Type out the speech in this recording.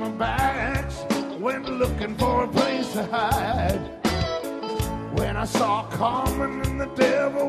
our backs, went looking for a place to hide. When I saw Carmen and the devil